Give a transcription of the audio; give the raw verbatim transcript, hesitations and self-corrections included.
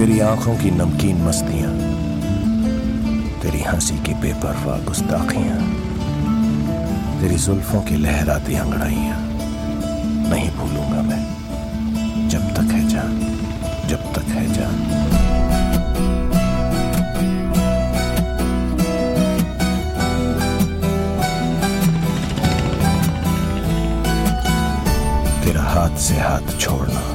तेरी आंखों की नमकीन मस्तियां, तेरी हंसी की बेपरवाह गुस्ताखियां, तेरी जुल्फों की लहराती अंगड़ाइयां नहीं भूलूंगा मैं, जब तक है जान, जब तक है जान। तेरा हाथ से हाथ छोड़ना,